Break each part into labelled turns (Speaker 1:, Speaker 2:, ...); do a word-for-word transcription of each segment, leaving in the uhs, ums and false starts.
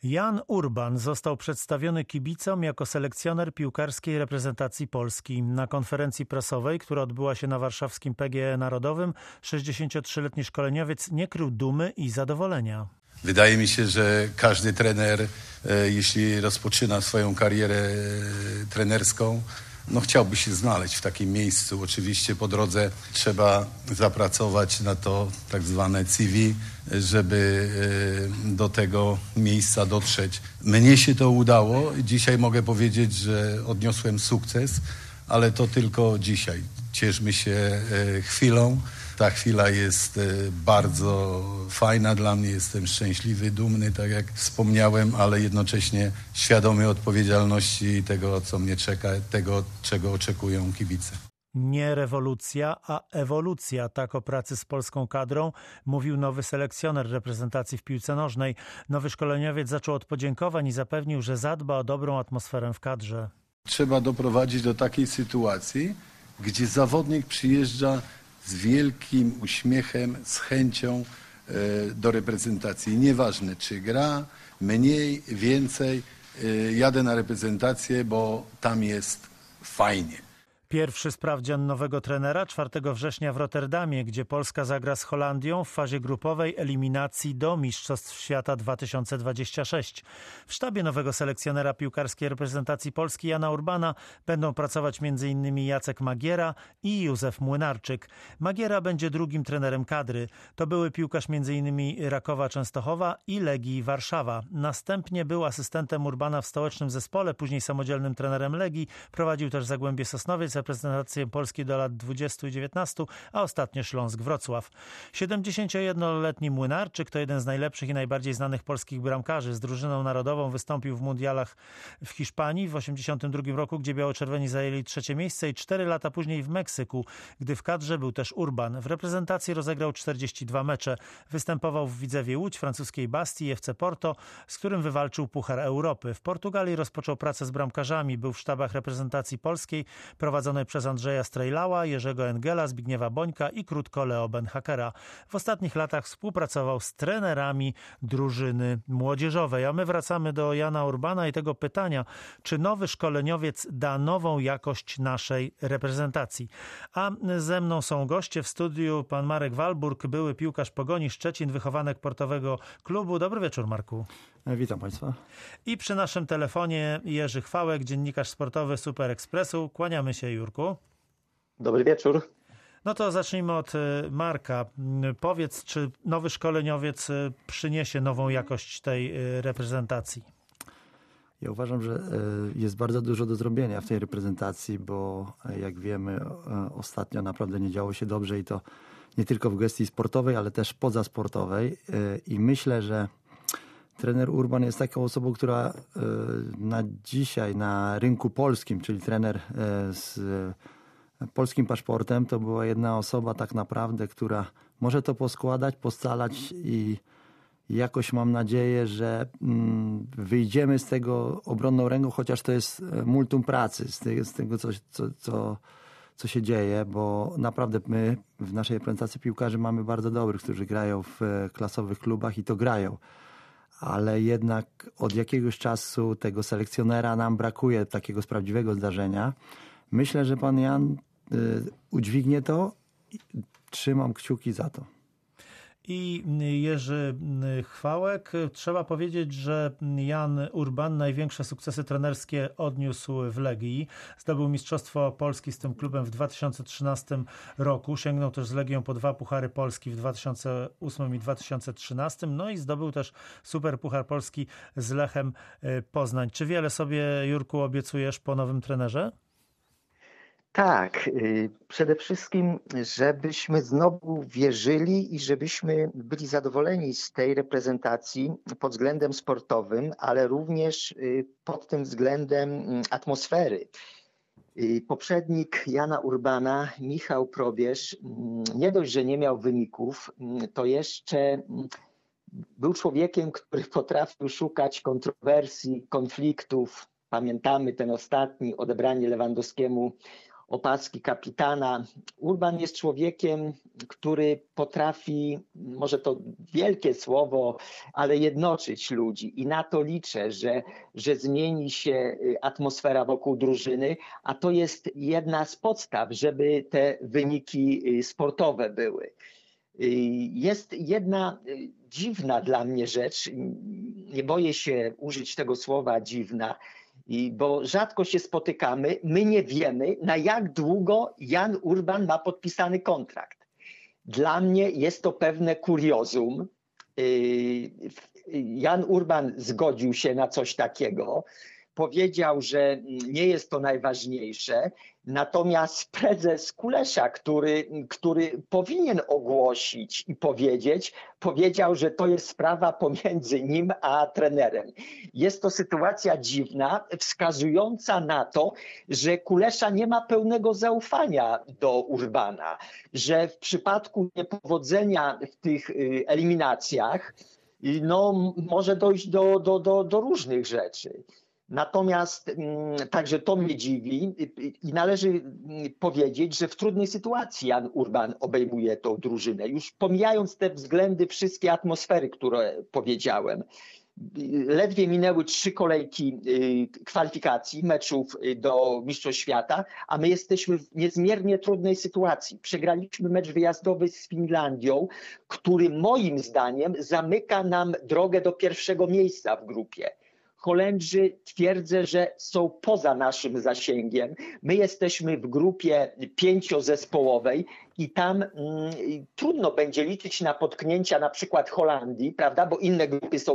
Speaker 1: Jan Urban został przedstawiony kibicom jako selekcjoner piłkarskiej reprezentacji Polski. Na konferencji prasowej, która odbyła się na warszawskim P G E Narodowym, sześćdziesięciotrzyletni szkoleniowiec nie krył dumy i zadowolenia.
Speaker 2: Wydaje mi się, że każdy trener, jeśli rozpoczyna swoją karierę trenerską, no chciałby się znaleźć w takim miejscu. Oczywiście po drodze trzeba zapracować na to tak zwane C V, żeby do tego miejsca dotrzeć. Mnie się to udało. Dzisiaj mogę powiedzieć, że odniosłem sukces, ale to tylko dzisiaj. Cieszmy się chwilą. Ta chwila jest bardzo fajna dla mnie. Jestem szczęśliwy, dumny, tak jak wspomniałem, ale jednocześnie świadomy odpowiedzialności tego, co mnie czeka, tego, czego oczekują kibice.
Speaker 1: Nie rewolucja, a ewolucja. Tak o pracy z polską kadrą mówił nowy selekcjoner reprezentacji w piłce nożnej. Nowy szkoleniowiec zaczął od podziękowań i zapewnił, że zadba o dobrą atmosferę w kadrze.
Speaker 2: Trzeba doprowadzić do takiej sytuacji, gdzie zawodnik przyjeżdża z wielkim uśmiechem, z chęcią e, do reprezentacji. Nieważne, czy gra, mniej, więcej, e, jadę na reprezentację, bo tam jest fajnie.
Speaker 1: Pierwszy sprawdzian nowego trenera czwartego września w Rotterdamie, gdzie Polska zagra z Holandią w fazie grupowej eliminacji do Mistrzostw Świata dwa tysiące dwudziestego szóstego. W sztabie nowego selekcjonera piłkarskiej reprezentacji Polski Jana Urbana będą pracować m.in. Jacek Magiera i Józef Młynarczyk. Magiera będzie drugim trenerem kadry. To były piłkarz m.in. Rakowa Częstochowa i Legii Warszawa. Następnie był asystentem Urbana w stołecznym zespole, później samodzielnym trenerem Legii. Prowadził też Zagłębie Sosnowiec, reprezentację Polski do lat dwudziestu i dziewiętnastu, a ostatnio Śląsk Wrocław. siedemdziesięciojednoletni Młynarczyk to jeden z najlepszych i najbardziej znanych polskich bramkarzy. Z drużyną narodową wystąpił w mundialach w Hiszpanii w osiemdziesiątym drugim roku, gdzie biało-czerwoni zajęli trzecie miejsce, i cztery lata później w Meksyku, gdy w kadrze był też Urban. W reprezentacji rozegrał czterdzieści dwa mecze. Występował w Widzewie Łódź, francuskiej Bastii i F C Porto, z którym wywalczył Puchar Europy. W Portugalii rozpoczął pracę z bramkarzami. Był w sztabach reprezentacji polskiej prowadzonej przez Andrzeja Strejlała, Jerzego Engela, Zbigniewa Bońka i krótko Leo Benhakera. W ostatnich latach współpracował z trenerami drużyny młodzieżowej. A my wracamy do Jana Urbana i tego pytania, czy nowy szkoleniowiec da nową jakość naszej reprezentacji. A ze mną są goście w studiu, pan Marek Walburg, były piłkarz Pogoni Szczecin, wychowanek Portowego Klubu. Dobry wieczór, Marku.
Speaker 3: Witam Państwa.
Speaker 1: I przy naszym telefonie Jerzy Chwałek, dziennikarz sportowy Super Expressu. Kłaniamy się, Jurku.
Speaker 4: Dobry wieczór.
Speaker 1: No to zacznijmy od Marka. Powiedz, czy nowy szkoleniowiec przyniesie nową jakość tej reprezentacji?
Speaker 3: Ja uważam, że jest bardzo dużo do zrobienia w tej reprezentacji, bo jak wiemy, ostatnio naprawdę nie działo się dobrze i to nie tylko w gestii sportowej, ale też pozasportowej. I myślę, że trener Urban jest taką osobą, która na dzisiaj na rynku polskim, czyli trener z polskim paszportem, to była jedna osoba tak naprawdę, która może to poskładać, poscalać i jakoś mam nadzieję, że wyjdziemy z tego obronną ręką, chociaż to jest multum pracy, z tego, z tego co, co, co, co się dzieje, bo naprawdę my w naszej reprezentacji piłkarzy mamy bardzo dobrych, którzy grają w klasowych klubach i to grają. Ale jednak od jakiegoś czasu tego selekcjonera nam brakuje, takiego z prawdziwego zdarzenia. Myślę, że pan Jan y, udźwignie to. Trzymam kciuki za to.
Speaker 1: I Jerzy Chwałek. Trzeba powiedzieć, że Jan Urban największe sukcesy trenerskie odniósł w Legii. Zdobył Mistrzostwo Polski z tym klubem w dwa tysiące trzynastym roku. Sięgnął też z Legią po dwa Puchary Polski w dwa tysiące ósmym i dwa tysiące trzynastym. No i zdobył też Super Puchar Polski z Lechem Poznań. Czy wiele sobie, Jurku, obiecujesz po nowym trenerze?
Speaker 4: Tak, przede wszystkim, żebyśmy znowu wierzyli i żebyśmy byli zadowoleni z tej reprezentacji pod względem sportowym, ale również pod tym względem atmosfery. Poprzednik Jana Urbana, Michał Probierz, nie dość, że nie miał wyników, to jeszcze był człowiekiem, który potrafił szukać kontrowersji, konfliktów. Pamiętamy ten ostatni, odebranie Lewandowskiemu opaski kapitana. Urban jest człowiekiem, który potrafi, może to wielkie słowo, ale jednoczyć ludzi i na to liczę, że, że zmieni się atmosfera wokół drużyny, a to jest jedna z podstaw, żeby te wyniki sportowe były. Jest jedna dziwna dla mnie rzecz, nie boję się użyć tego słowa dziwna, bo rzadko się spotykamy, my nie wiemy, na jak długo Jan Urban ma podpisany kontrakt. Dla mnie jest to pewne kuriozum. Jan Urban zgodził się na coś takiego. Powiedział, że nie jest to najważniejsze, natomiast prezes Kulesza, który, który powinien ogłosić i powiedzieć, powiedział, że to jest sprawa pomiędzy nim a trenerem. Jest to sytuacja dziwna, wskazująca na to, że Kulesza nie ma pełnego zaufania do Urbana, że w przypadku niepowodzenia w tych eliminacjach no, może dojść do, do, do, do różnych rzeczy. Natomiast także to mnie dziwi i należy powiedzieć, że w trudnej sytuacji Jan Urban obejmuje tą drużynę. Już pomijając te względy, wszystkie atmosfery, które powiedziałem. Ledwie minęły trzy kolejki kwalifikacji, meczów do Mistrzostw Świata, a my jesteśmy w niezmiernie trudnej sytuacji. Przegraliśmy mecz wyjazdowy z Finlandią, który moim zdaniem zamyka nam drogę do pierwszego miejsca w grupie. Holendrzy twierdzę, że są poza naszym zasięgiem. My jesteśmy w grupie pięciozespołowej i tam mm, trudno będzie liczyć na potknięcia na przykład Holandii, prawda, bo inne grupy są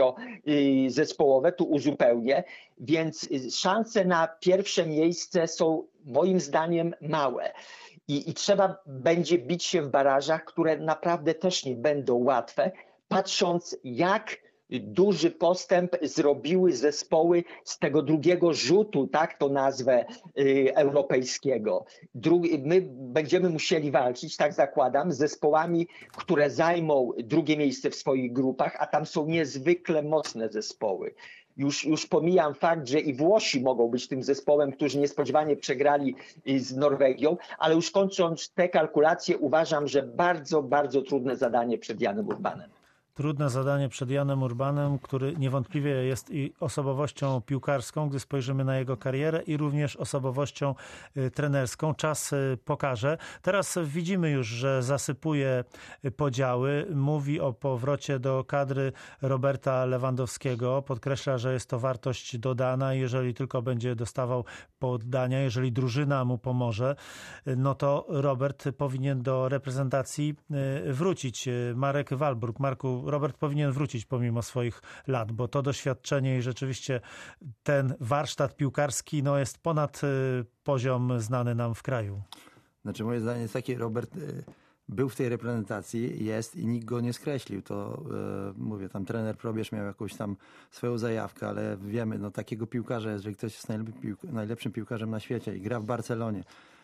Speaker 4: sześciozespołowe, tu uzupełnię, więc szanse na pierwsze miejsce są moim zdaniem małe. I, i trzeba będzie bić się w barażach, które naprawdę też nie będą łatwe, patrząc jak duży postęp zrobiły zespoły z tego drugiego rzutu, tak to nazwę, y, europejskiego. Drugi, my będziemy musieli walczyć, tak zakładam, z zespołami, które zajmą drugie miejsce w swoich grupach, a tam są niezwykle mocne zespoły. Już, już pomijam fakt, że i Włosi mogą być tym zespołem, którzy niespodziewanie przegrali z Norwegią, ale już kończąc te kalkulacje, uważam, że bardzo, bardzo trudne zadanie przed Janem Urbanem.
Speaker 1: Trudne zadanie przed Janem Urbanem, który niewątpliwie jest i osobowością piłkarską, gdy spojrzymy na jego karierę, i również osobowością trenerską. Czas pokaże. Teraz widzimy już, że zasypuje podziały. Mówi o powrocie do kadry Roberta Lewandowskiego. Podkreśla, że jest to wartość dodana. Jeżeli tylko będzie dostawał poddania, jeżeli drużyna mu pomoże, no to Robert powinien do reprezentacji wrócić. Marek Walbruk. Marku, Robert powinien wrócić pomimo swoich lat, bo to doświadczenie i rzeczywiście ten warsztat piłkarski no, jest ponad poziom znany nam w kraju.
Speaker 3: Znaczy moje zdanie jest takie, Robert był w tej reprezentacji, jest i nikt go nie skreślił. To yy, mówię, tam trener Probierz miał jakąś tam swoją zajawkę, ale wiemy, no takiego piłkarza, jeżeli ktoś jest najlepszym, piłk- najlepszym piłkarzem na świecie i gra w Barcelonie,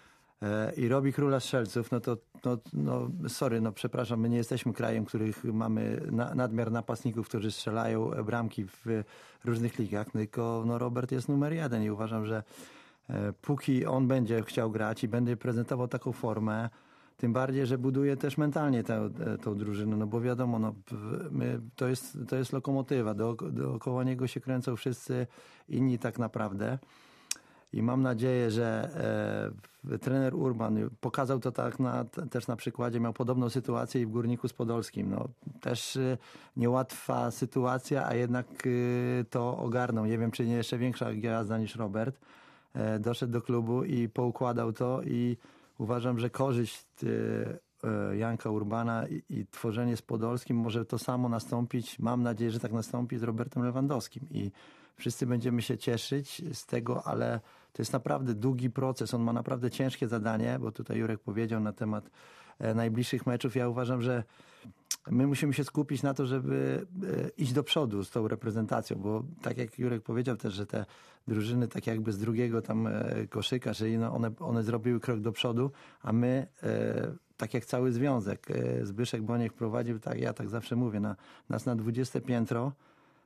Speaker 3: i robi króla strzelców, no to no, no, sorry, no przepraszam, my nie jesteśmy krajem, których mamy na, nadmiar napastników, którzy strzelają bramki w różnych ligach, tylko no, Robert jest numer jeden i uważam, że e, póki on będzie chciał grać i będzie prezentował taką formę, tym bardziej, że buduje też mentalnie tę, tę drużynę, no bo wiadomo, no, my, to, jest, to jest lokomotywa, do, dookoła niego się kręcą wszyscy inni tak naprawdę. I mam nadzieję, że e, trener Urban pokazał to tak na, też na przykładzie, miał podobną sytuację i w Górniku z Podolskim. No, też e, niełatwa sytuacja, a jednak e, to ogarnął. Nie wiem, czy nie jeszcze większa gwiazda niż Robert. E, doszedł do klubu i poukładał to i uważam, że korzyść e, e, Janka Urbana i, i tworzenie z Podolskim może to samo nastąpić. Mam nadzieję, że tak nastąpi z Robertem Lewandowskim. I wszyscy będziemy się cieszyć z tego, ale to jest naprawdę długi proces. On ma naprawdę ciężkie zadanie, bo tutaj Jurek powiedział na temat najbliższych meczów. Ja uważam, że my musimy się skupić na to, żeby iść do przodu z tą reprezentacją, bo tak jak Jurek powiedział też, że te drużyny tak jakby z drugiego tam koszyka, że one, one zrobiły krok do przodu, a my tak jak cały związek. Zbyszek Boniek prowadził, tak ja tak zawsze mówię, na, nas na dwudzieste piętro.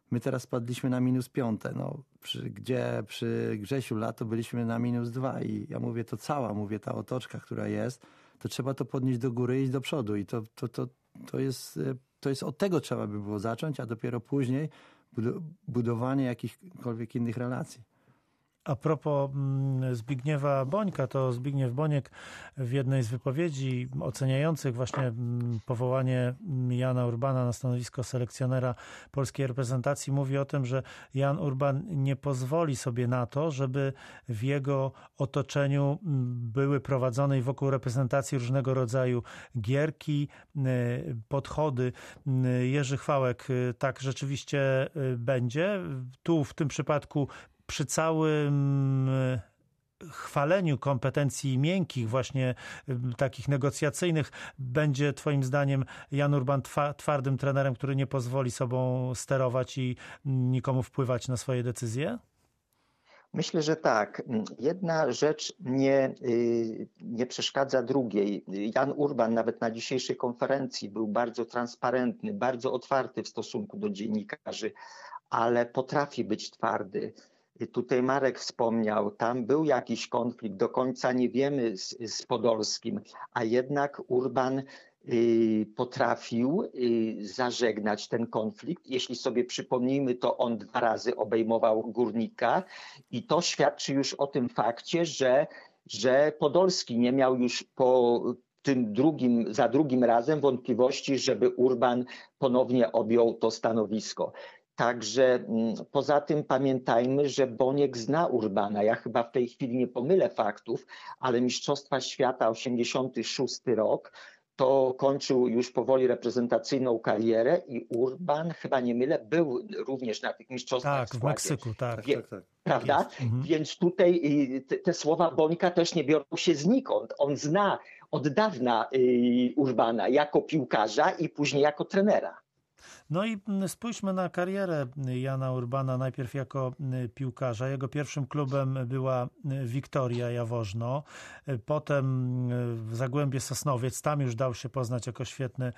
Speaker 3: My teraz spadliśmy na minus piąte, no, przy, gdzie przy Grzesiu Lato byliśmy na minus dwa i ja mówię, to cała, mówię, ta otoczka, która jest, to trzeba to podnieść do góry i iść do przodu i to, to, to, to, jest, to jest od tego trzeba by było zacząć, a dopiero później budowanie jakichkolwiek innych relacji.
Speaker 1: A propos Zbigniewa Bońka, to Zbigniew Boniek w jednej z wypowiedzi oceniających właśnie powołanie Jana Urbana na stanowisko selekcjonera polskiej reprezentacji mówi o tym, że Jan Urban nie pozwoli sobie na to, żeby w jego otoczeniu były prowadzone i wokół reprezentacji różnego rodzaju gierki, podchody. Jerzy Chwałek, tak rzeczywiście będzie. Tu w tym przypadku przy całym chwaleniu kompetencji miękkich, właśnie takich negocjacyjnych, będzie twoim zdaniem Jan Urban twardym trenerem, który nie pozwoli sobą sterować i nikomu wpływać na swoje decyzje?
Speaker 4: Myślę, że tak. Jedna rzecz nie, nie przeszkadza drugiej. Jan Urban nawet na dzisiejszej konferencji był bardzo transparentny, bardzo otwarty w stosunku do dziennikarzy, ale potrafi być twardy. Tutaj Marek wspomniał, tam był jakiś konflikt, do końca nie wiemy z, z Podolskim, a jednak Urban y, potrafił y, zażegnać ten konflikt. Jeśli sobie przypomnimy, to on dwa razy obejmował Górnika i to świadczy już o tym fakcie, że, że Podolski nie miał już po tym drugim, za drugim razem wątpliwości, żeby Urban ponownie objął to stanowisko. Także poza tym pamiętajmy, że Boniek zna Urbana. Ja chyba w tej chwili nie pomylę faktów, ale Mistrzostwa Świata osiemdziesiąty szósty rok to kończył już powoli reprezentacyjną karierę i Urban, chyba nie mylę, był również na tych mistrzostwach.
Speaker 1: Tak, w, w Meksyku, tak.
Speaker 4: Wie,
Speaker 3: tak, tak.
Speaker 4: Prawda?
Speaker 1: Mhm.
Speaker 4: Więc tutaj te, te słowa Bońka też nie biorą się znikąd. On zna od dawna y, Urbana jako piłkarza i później jako trenera.
Speaker 1: No i spójrzmy na karierę Jana Urbana, najpierw jako piłkarza. Jego pierwszym klubem była Wiktoria Jaworzno, potem Zagłębie Sosnowiec, tam już dał się poznać jako świetny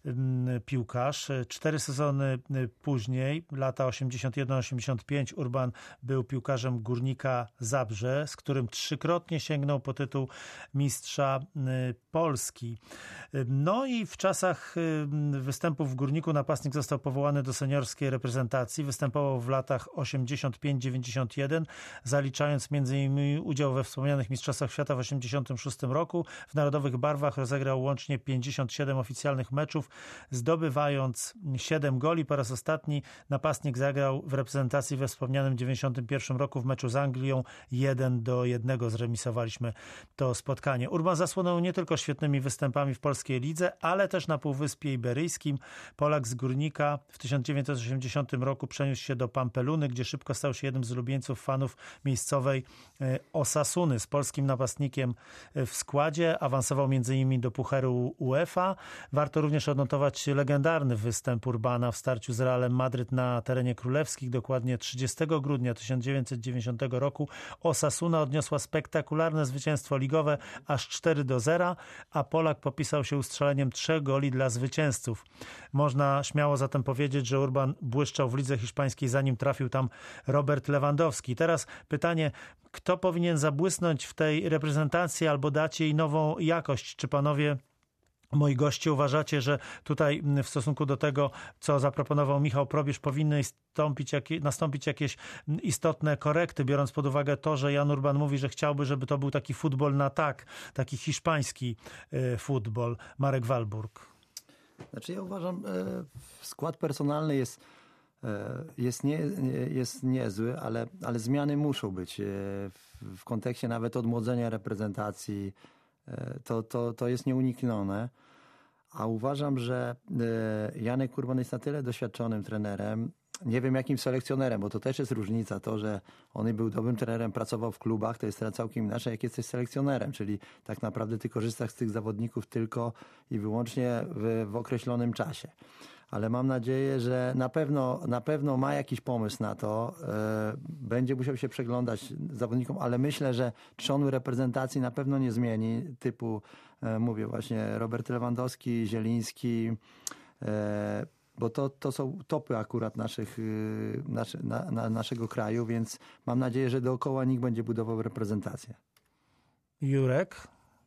Speaker 1: piłkarz. Cztery sezony później, lata osiemdziesiąt jeden osiemdziesiąt pięć, Urban był piłkarzem Górnika Zabrze, z którym trzykrotnie sięgnął po tytuł mistrza Polski. No i w czasach występów w Górniku napastnik został powołany do seniorskiej reprezentacji. Występował w latach osiemdziesiąt pięć dziewięćdziesiąt jeden, zaliczając między innymi udział we wspomnianych Mistrzostwach Świata w osiemdziesiątym szóstym roku. W narodowych barwach rozegrał łącznie pięćdziesiąt siedem oficjalnych meczów, zdobywając siedem goli. Po raz ostatni napastnik zagrał w reprezentacji we wspomnianym dziewięćdziesiątym pierwszym roku w meczu z Anglią. jeden do jednego zremisowaliśmy to spotkanie. Urban zasłonął nie tylko świetnymi występami w polskiej lidze, ale też na Półwyspie Iberyjskim. Polak z Górnika w tysiąc dziewięćset osiemdziesiątym roku przeniósł się do Pampeluny, gdzie szybko stał się jednym z ulubieńców fanów miejscowej Osasuny. Z polskim napastnikiem w składzie awansował między innymi do Pucharu UEFA. Warto również odnotować legendarny występ Urbana w starciu z Realem Madryt na terenie królewskich. Dokładnie trzydziestego grudnia tysiąc dziewięćset dziewięćdziesiątego roku Osasuna odniosła spektakularne zwycięstwo ligowe aż cztery do zera, a Polak popisał się ustrzeleniem trzech goli dla zwycięzców. Można śmiało zatem powiedzieć, że Urban błyszczał w lidze hiszpańskiej, zanim trafił tam Robert Lewandowski. Teraz pytanie, kto powinien zabłysnąć w tej reprezentacji albo dać jej nową jakość? Czy panowie, moi goście, uważacie, że tutaj w stosunku do tego, co zaproponował Michał Probierz, powinny nastąpić, jakie, nastąpić jakieś istotne korekty, biorąc pod uwagę to, że Jan Urban mówi, że chciałby, żeby to był taki futbol na tak, taki hiszpański futbol. Marek Walburg.
Speaker 3: Znaczy ja uważam, skład personalny jest, jest, nie, jest niezły, ale, ale zmiany muszą być w, w kontekście nawet odmłodzenia reprezentacji. To, to, to jest nieuniknione. A uważam, że Janek Urban jest na tyle doświadczonym trenerem, nie wiem jakim selekcjonerem, bo to też jest różnica. To, że on był dobrym trenerem, pracował w klubach, to jest teraz całkiem inaczej, jak jesteś selekcjonerem, czyli tak naprawdę ty korzystasz z tych zawodników tylko i wyłącznie w, w określonym czasie. Ale mam nadzieję, że na pewno, na pewno ma jakiś pomysł na to. E, będzie musiał się przeglądać zawodnikom, ale myślę, że trzonu reprezentacji na pewno nie zmieni. Typu, e, mówię właśnie, Robert Lewandowski, Zieliński, e, bo to, to są topy akurat naszych, nasze, na, na, naszego kraju, więc mam nadzieję, że dookoła nich będzie budował reprezentację.
Speaker 1: Jurek?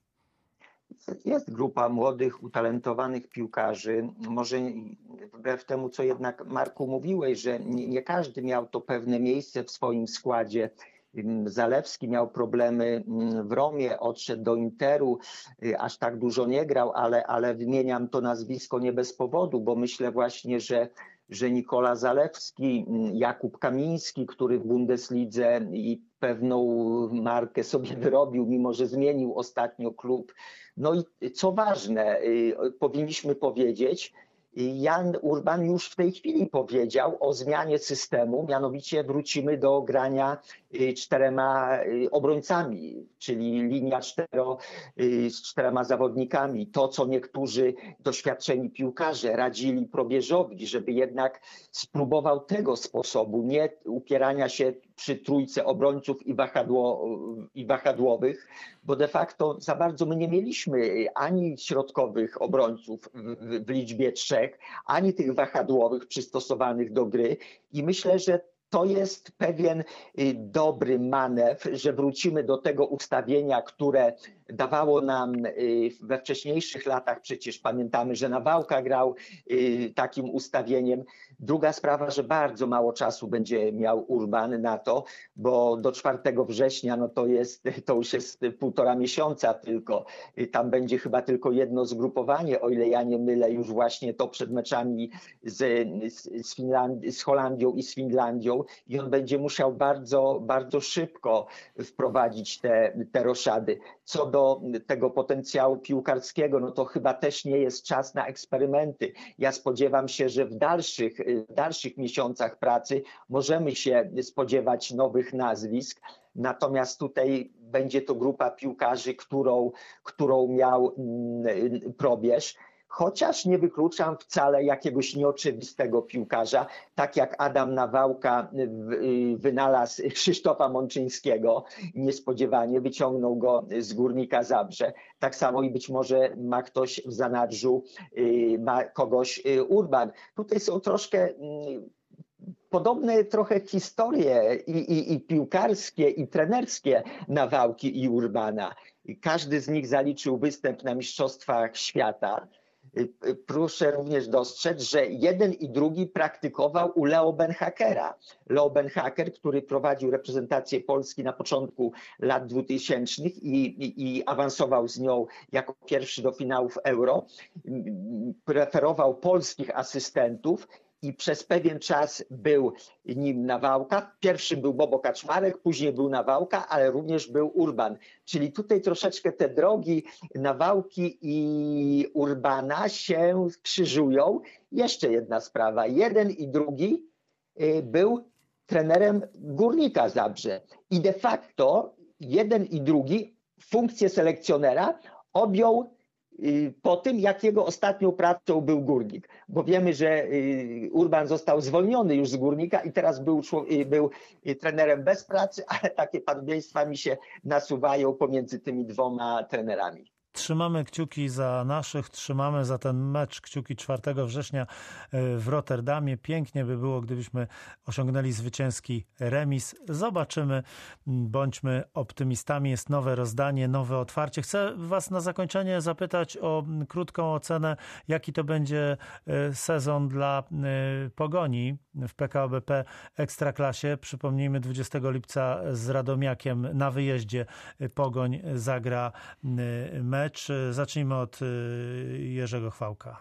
Speaker 4: Jest grupa młodych, utalentowanych piłkarzy. Może wbrew temu, co jednak Marku mówiłeś, że nie, nie każdy miał to pewne miejsce w swoim składzie. Zalewski miał problemy w Romie, odszedł do Interu, aż tak dużo nie grał, ale, ale wymieniam to nazwisko nie bez powodu, bo myślę właśnie, że, że Nikola Zalewski, Jakub Kamiński, który w Bundeslidze i pewną markę sobie wyrobił, mimo że zmienił ostatnio klub. No i co ważne, powinniśmy powiedzieć, Jan Urban już w tej chwili powiedział o zmianie systemu, mianowicie wrócimy do grania czterema obrońcami, czyli linia cztero, z czterema zawodnikami. To, co niektórzy doświadczeni piłkarze radzili Probierzowi, żeby jednak spróbował tego sposobu, nie upierania się przy trójce obrońców i, wahadło, i wahadłowych, bo de facto za bardzo my nie mieliśmy ani środkowych obrońców w, w liczbie trzech, ani tych wahadłowych przystosowanych do gry i myślę, że to jest pewien dobry manewr, że wrócimy do tego ustawienia, które dawało nam we wcześniejszych latach, przecież pamiętamy, że Nawałka grał takim ustawieniem. Druga sprawa, że bardzo mało czasu będzie miał Urban na to, bo do czwartego września no to, jest, to już jest półtora miesiąca tylko. Tam będzie chyba tylko jedno zgrupowanie, o ile ja nie mylę, już właśnie to przed meczami z, z, Finlandii, z Holandią i z Finlandią i on będzie musiał bardzo, bardzo szybko wprowadzić te, te roszady. Co do tego potencjału piłkarskiego, no to chyba też nie jest czas na eksperymenty. Ja spodziewam się, że w dalszych, w dalszych miesiącach pracy możemy się spodziewać nowych nazwisk, natomiast tutaj będzie to grupa piłkarzy, którą, którą miał Probierz. Chociaż nie wykluczam wcale jakiegoś nieoczywistego piłkarza, tak jak Adam Nawałka wynalazł Krzysztofa Mączyńskiego, niespodziewanie wyciągnął go z Górnika Zabrze. Tak samo i być może ma ktoś w zanadrzu, ma kogoś Urban. Tutaj są troszkę podobne trochę historie i, i, i piłkarskie, i trenerskie Nawałki i Urbana. Każdy z nich zaliczył występ na Mistrzostwach Świata. Proszę również dostrzec, że jeden i drugi praktykował u Leo Benhakera. Leo Benhaker, który prowadził reprezentację Polski na początku lat dwutysięcznych i, i, i awansował z nią jako pierwszy do finałów Euro, preferował polskich asystentów i przez pewien czas był nim Nawałka. Pierwszym był Bobo Kaczmarek, później był Nawałka, ale również był Urban. Czyli tutaj troszeczkę te drogi Nawałki i Urbana się krzyżują. Jeszcze jedna sprawa. Jeden i drugi był trenerem Górnika Zabrze. I de facto jeden i drugi funkcję selekcjonera objął po tym, jak jego ostatnią pracą był Górnik. Bo wiemy, że Urban został zwolniony już z Górnika i teraz był, był trenerem bez pracy, ale takie podobieństwa mi się nasuwają pomiędzy tymi dwoma trenerami.
Speaker 1: Trzymamy kciuki za naszych, trzymamy za ten mecz kciuki czwartego września w Rotterdamie. Pięknie by było, gdybyśmy osiągnęli zwycięski remis. Zobaczymy, bądźmy optymistami. Jest nowe rozdanie, nowe otwarcie. Chcę was na zakończenie zapytać o krótką ocenę, jaki to będzie sezon dla Pogoni w P K O B P Ekstraklasie. Przypomnijmy, dwudziestego lipca z Radomiakiem na wyjeździe Pogoń zagra mecz. Zacznijmy od Jerzego Chwałka.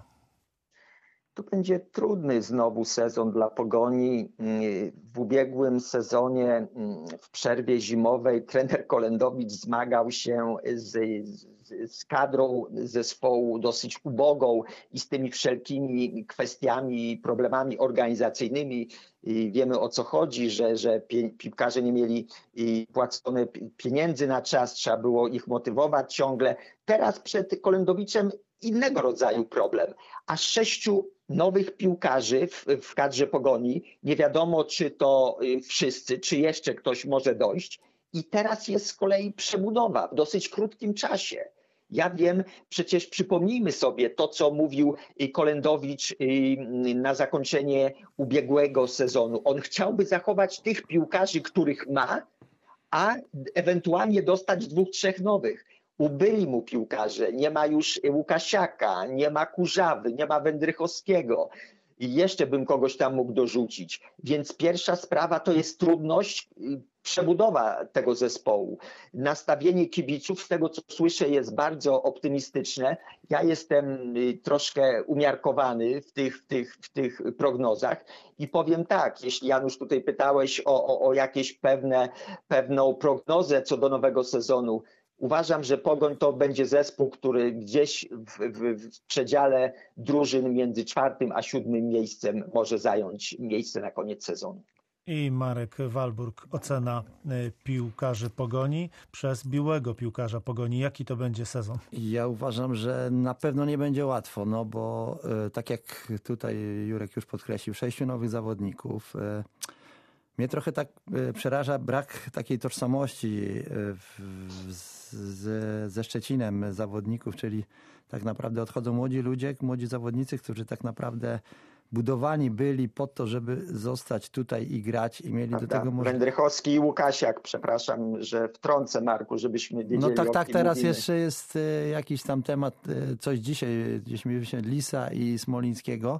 Speaker 4: To będzie trudny znowu sezon dla Pogoni. W ubiegłym sezonie w przerwie zimowej trener Kolendowicz zmagał się z, z, z kadrą zespołu dosyć ubogą i z tymi wszelkimi kwestiami i problemami organizacyjnymi. I wiemy, o co chodzi, że, że piłkarze nie mieli płacone pieniędzy na czas, trzeba było ich motywować ciągle. Teraz przed Kolendowiczem innego rodzaju problem. Aż sześciu nowych piłkarzy w, w kadrze Pogoni. Nie wiadomo, czy to wszyscy, czy jeszcze ktoś może dojść. I teraz jest z kolei przebudowa w dosyć krótkim czasie. Ja wiem, przecież przypomnijmy sobie to, co mówił Kolendowicz na zakończenie ubiegłego sezonu. On chciałby zachować tych piłkarzy, których ma, a ewentualnie dostać dwóch, trzech nowych. Ubyli mu piłkarze, nie ma już Łukasiaka, nie ma Kurzawy, nie ma Wędrychowskiego. I jeszcze bym kogoś tam mógł dorzucić. Więc pierwsza sprawa to jest trudność, przebudowa tego zespołu. Nastawienie kibiców, z tego co słyszę, jest bardzo optymistyczne. Ja jestem troszkę umiarkowany w tych, w tych, w tych prognozach i powiem tak, jeśli Janusz tutaj pytałeś o, o, o jakieś pewne, pewną prognozę co do nowego sezonu, uważam, że Pogoń to będzie zespół, który gdzieś w, w, w przedziale drużyn między czwartym a siódmym miejscem może zająć miejsce na koniec sezonu.
Speaker 1: I Marek Walburg, ocena piłkarzy Pogoni przez biłego piłkarza Pogoni. Jaki to będzie sezon?
Speaker 3: Ja uważam, że na pewno nie będzie łatwo, no bo tak jak tutaj Jurek już podkreślił, sześciu nowych zawodników. Mnie trochę tak przeraża brak takiej tożsamości w, z, ze Szczecinem zawodników, czyli tak naprawdę odchodzą młodzi ludzie, młodzi zawodnicy, którzy tak naprawdę budowani byli po to, żeby zostać tutaj i grać i mieli Prawda. do tego możliwość.
Speaker 4: Wędrychowski i Łukasiak, przepraszam, że wtrącę, Marku, żebyśmy wiedzieli.
Speaker 3: No tak, tak, teraz
Speaker 4: mówimy.
Speaker 3: jeszcze jest jakiś tam temat, coś dzisiaj, gdzieś mieliśmy Lisa i Smolińskiego.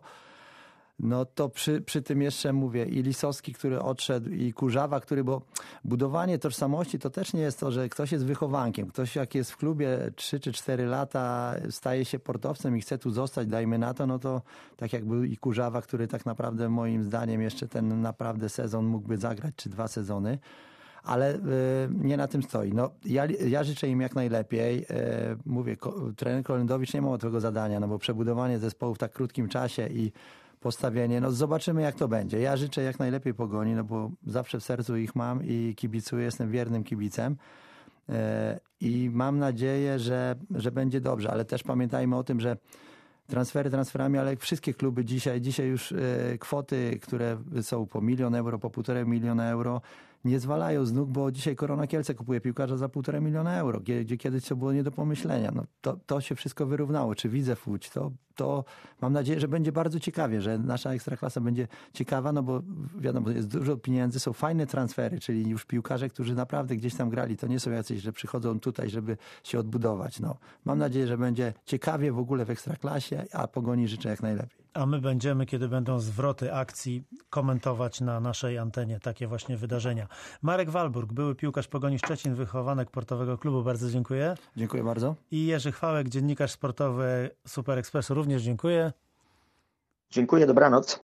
Speaker 3: No to przy, przy tym jeszcze mówię i Lisowski, który odszedł, i Kurzawa, który, bo budowanie tożsamości to też nie jest to, że ktoś jest wychowankiem. Ktoś jak jest w klubie trzy czy cztery lata, staje się portowcem i chce tu zostać, dajmy na to, no to tak jak był i Kurzawa, który tak naprawdę moim zdaniem jeszcze ten naprawdę sezon mógłby zagrać, czy dwa sezony. Ale y, nie na tym stoi. No, ja, ja życzę im jak najlepiej. Y, mówię, ko, trener Kolendowicz nie ma łatwego zadania, no bo przebudowanie zespołu w tak krótkim czasie i postawienie, no zobaczymy jak to będzie. Ja życzę jak najlepiej Pogoni, no bo zawsze w sercu ich mam i kibicuję, jestem wiernym kibicem y, i mam nadzieję, że, że będzie dobrze, ale też pamiętajmy o tym, że transfery transferami, ale wszystkie kluby dzisiaj, dzisiaj już y, kwoty, które są po milion euro, po półtorej miliona euro, nie zwalają z nóg, bo dzisiaj Korona Kielce kupuje piłkarza za półtorej miliona euro, gdzie, gdzie kiedyś to było nie do pomyślenia. No, to, to się wszystko wyrównało. Czy Widzew Łódź, to, to mam nadzieję, że będzie bardzo ciekawie, że nasza Ekstraklasa będzie ciekawa, no bo wiadomo, jest dużo pieniędzy, są fajne transfery, czyli już piłkarze, którzy naprawdę gdzieś tam grali, to nie są jacyś, że przychodzą tutaj, żeby się odbudować. No, mam nadzieję, że będzie ciekawie w ogóle w Ekstraklasie, a Pogoni życzę jak najlepiej.
Speaker 1: A my będziemy, kiedy będą zwroty akcji, komentować na naszej antenie takie właśnie wydarzenia. Marek Walburg, były piłkarz Pogoni Szczecin, wychowanek Portowego Klubu. Bardzo dziękuję.
Speaker 3: Dziękuję bardzo.
Speaker 1: I Jerzy Chwałek, dziennikarz sportowy Super Expressu. Również dziękuję.
Speaker 4: Dziękuję, dobranoc.